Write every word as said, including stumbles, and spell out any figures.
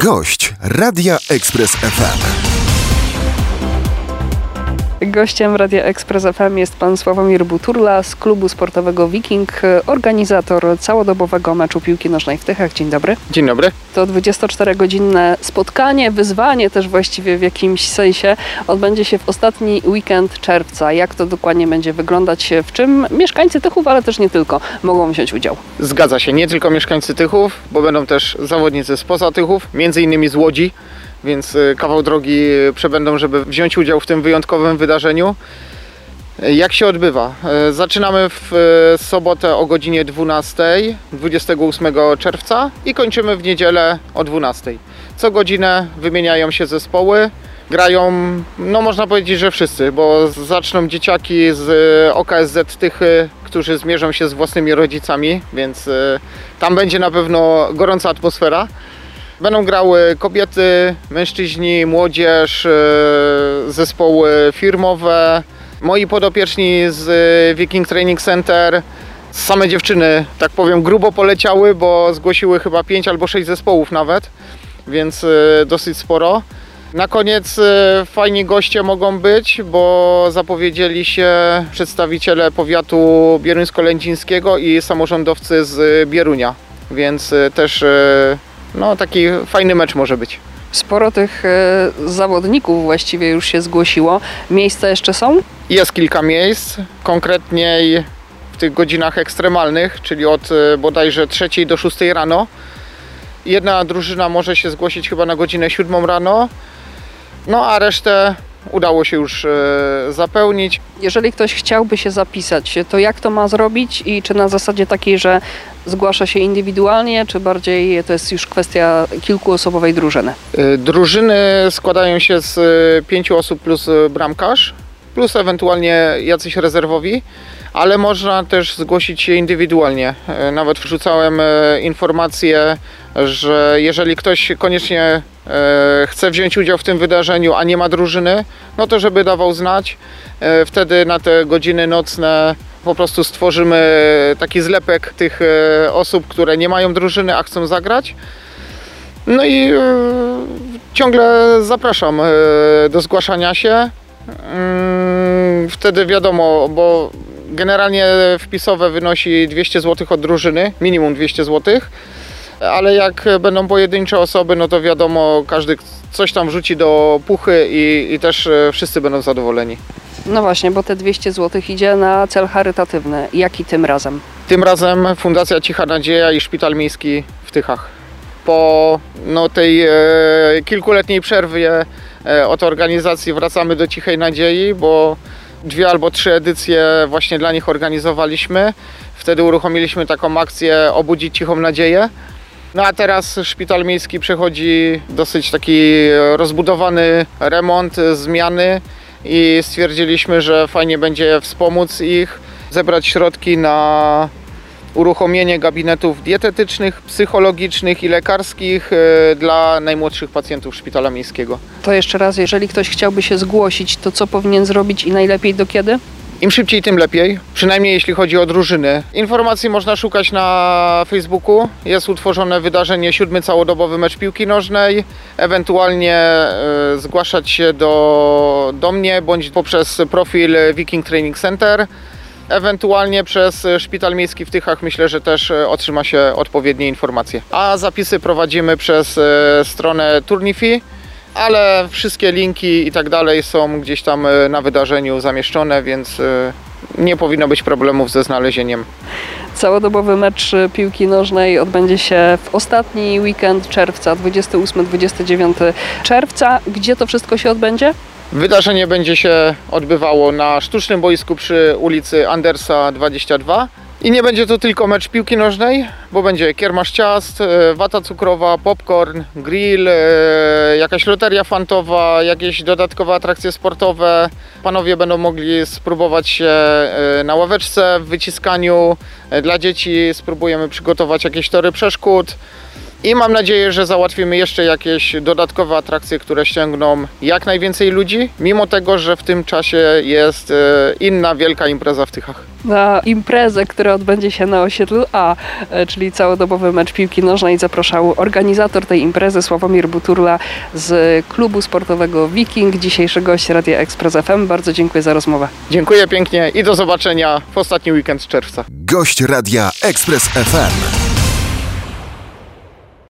Gość Radia Express F M. Gościem Radia Express F M jest pan Sławomir Buturla z klubu sportowego Wiking, organizator całodobowego meczu piłki nożnej w Tychach. Dzień dobry. Dzień dobry. To dwudziestoczterogodzinne spotkanie, wyzwanie też właściwie w jakimś sensie, odbędzie się w ostatni weekend czerwca. Jak to dokładnie będzie wyglądać, w czym mieszkańcy Tychów, ale też nie tylko, mogą wziąć udział? Zgadza się, nie tylko mieszkańcy Tychów, bo będą też zawodnicy spoza Tychów, między innymi z Łodzi, więc kawał drogi przebędą, żeby wziąć udział w tym wyjątkowym wydarzeniu. Jak się odbywa? Zaczynamy w sobotę o godzinie dwunastej, dwudziestego ósmego czerwca i kończymy w niedzielę o dwunastej. Co godzinę wymieniają się zespoły, grają, no można powiedzieć, że wszyscy, bo zaczną dzieciaki z O K S Z Tychy, którzy zmierzą się z własnymi rodzicami, więc tam będzie na pewno gorąca atmosfera. Będą grały kobiety, mężczyźni, młodzież, zespoły firmowe, moi podopieczni z Viking Training Center. Same dziewczyny, tak powiem, grubo poleciały, bo zgłosiły chyba pięć albo sześć zespołów nawet, więc dosyć sporo. Na koniec fajni goście mogą być, bo zapowiedzieli się przedstawiciele powiatu bieruńsko-lędzińskiego i samorządowcy z Bierunia, więc też no, taki fajny mecz może być. Sporo tych e, zawodników właściwie już się zgłosiło. Miejsca jeszcze są? Jest kilka miejsc, konkretniej w tych godzinach ekstremalnych, czyli od e, bodajże trzeciej do szóstej rano. Jedna drużyna może się zgłosić chyba na godzinę siódmą rano, no a resztę udało się już e, zapełnić. Jeżeli ktoś chciałby się zapisać, to jak to ma zrobić i czy na zasadzie takiej, że zgłasza się indywidualnie, czy bardziej to jest już kwestia kilkuosobowej drużyny? E, drużyny składają się z pięciu osób plus bramkarz, plus ewentualnie jacyś rezerwowi, ale można też zgłosić się indywidualnie. E, nawet wrzucałem e, informację, że jeżeli ktoś koniecznie e, chce wziąć udział w tym wydarzeniu, a nie ma drużyny, no to żeby dawał znać. E, wtedy na te godziny nocne po prostu stworzymy taki zlepek tych e, osób, które nie mają drużyny, a chcą zagrać. No i e, ciągle zapraszam e, do zgłaszania się. E, wtedy wiadomo, bo generalnie wpisowe wynosi dwieście złotych od drużyny, minimum dwieście złotych. Ale jak będą pojedyncze osoby, no to wiadomo, każdy coś tam wrzuci do puchy i, i też wszyscy będą zadowoleni. No właśnie, bo te dwieście złotych idzie na cel charytatywny. Jaki tym razem? Tym razem Fundacja Cicha Nadzieja i Szpital Miejski w Tychach. Po no, tej e, kilkuletniej przerwie e, od organizacji wracamy do Cichej Nadziei, bo dwie albo trzy edycje właśnie dla nich organizowaliśmy. Wtedy uruchomiliśmy taką akcję Obudzić Cichą Nadzieję. No a teraz Szpital Miejski przechodzi dosyć taki rozbudowany remont, zmiany i stwierdziliśmy, że fajnie będzie wspomóc ich, zebrać środki na uruchomienie gabinetów dietetycznych, psychologicznych i lekarskich dla najmłodszych pacjentów Szpitala Miejskiego. To jeszcze raz, jeżeli ktoś chciałby się zgłosić, to co powinien zrobić i najlepiej do kiedy? Im szybciej, tym lepiej, przynajmniej jeśli chodzi o drużyny. Informacji można szukać na Facebooku. Jest utworzone wydarzenie siódmy całodobowy mecz piłki nożnej. Ewentualnie y, zgłaszać się do, do mnie bądź poprzez profil Viking Training Center. Ewentualnie przez Szpital Miejski w Tychach myślę, że też otrzyma się odpowiednie informacje. A zapisy prowadzimy przez y, stronę Turnifi. Ale wszystkie linki i tak dalej są gdzieś tam na wydarzeniu zamieszczone, więc nie powinno być problemów ze znalezieniem. Całodobowy mecz piłki nożnej odbędzie się w ostatni weekend czerwca, dwudziestego ósmego do dwudziestego dziewiątego czerwca. Gdzie to wszystko się odbędzie? Wydarzenie będzie się odbywało na sztucznym boisku przy ulicy Andersa dwadzieścia dwa. I nie będzie to tylko mecz piłki nożnej, bo będzie kiermasz ciast, wata cukrowa, popcorn, grill, jakaś loteria fantowa, jakieś dodatkowe atrakcje sportowe. Panowie będą mogli spróbować się na ławeczce w wyciskaniu. Dla dzieci spróbujemy przygotować jakieś tory przeszkód. I mam nadzieję, że załatwimy jeszcze jakieś dodatkowe atrakcje, które ściągną jak najwięcej ludzi, mimo tego, że w tym czasie jest inna wielka impreza w Tychach. Na imprezę, która odbędzie się na osiedlu A, czyli całodobowy mecz piłki nożnej, zapraszał organizator tej imprezy Sławomir Buturla z klubu sportowego Wiking, dzisiejszy gość Radia Express F M. Bardzo dziękuję za rozmowę. Dziękuję pięknie i do zobaczenia w ostatni weekend z czerwca. Gość Radia Express F M.